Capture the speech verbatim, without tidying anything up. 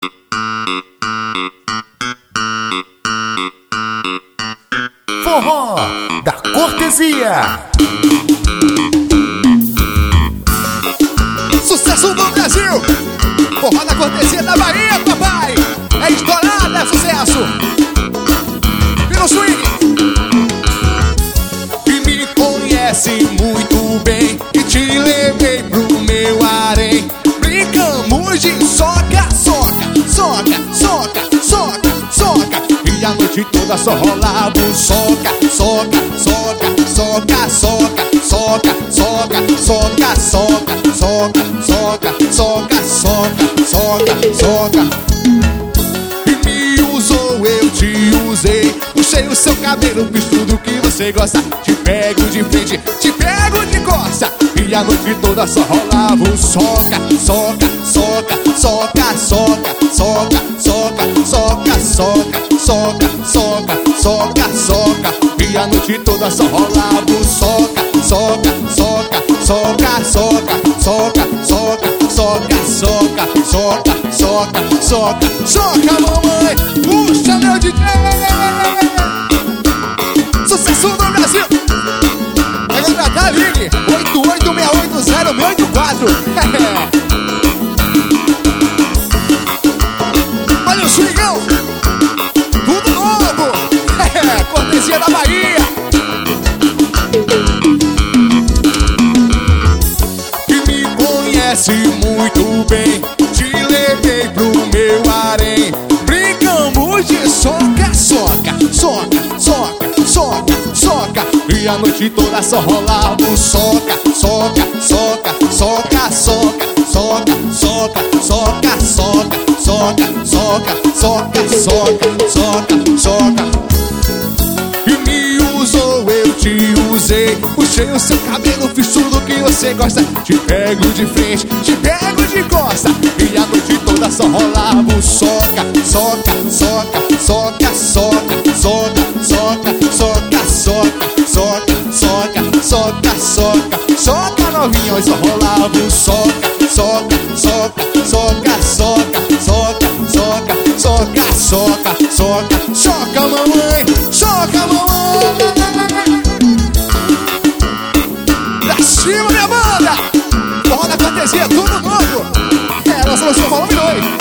Forró da cortesia. Sucesso do Brasil. Forró da cortesia da Bahia, papai. É estourada, é sucesso. Vira o swing. E me conhece muito bem, e te levei pro meu harém. Brincamos de soca, soca, soca, soca, soca, soca. E a noite toda só rolava um soca, soca, soca, soca, soca, soca, soca, soca, soca, soca, soca, soca, soca, soca, soca. E me usou, eu te usei. Puxei o seu cabelo, fiz tudo que você gosta. Te pego de frente, te pego de costa. E a noite toda só rolava um soca, soca, soca, soca, soca, soca, soca, soca, soca, soca, soca, soca, soca. E a noite toda só rolava um soca, soca, soca, soca, soca, soca, soca, soca, soca, soca, soca, soca, soca, mamãe. Puxa meu D J. Sucesso do Brasil. Pega pra cá, ligue oito oito seis oito zero seis oito quatro. Olha o swingão. Tudo novo. Cortesia da Bahia. E me conhece muito bem, te levei pro meu harém. Brincamos de soca, soca, soca, soca, soca, soca. E a noite toda só rolava um soca, soca, soca, soca, soca, soca, soca, soca, soca, soca, soca, soca, soca, soca, soca. E me usou, eu te usei. Puxei o seu cabelo, fiz tudo que você gosta. Te pego de frente, te pego de costa. E a noite toda só rolava um soca, soca, soca, soca, soca, soca, soca, soca, soca, soca, soca, soca, soca, soca, novinha. E só rolava um soca, soca, soca, soca, soca, soca, soca, soca, soca, soca, soca, mamãe, soca, mamãe. Pra cima, minha banda. Forró da cortesia, tudo novo. É, nós somos o volume dois.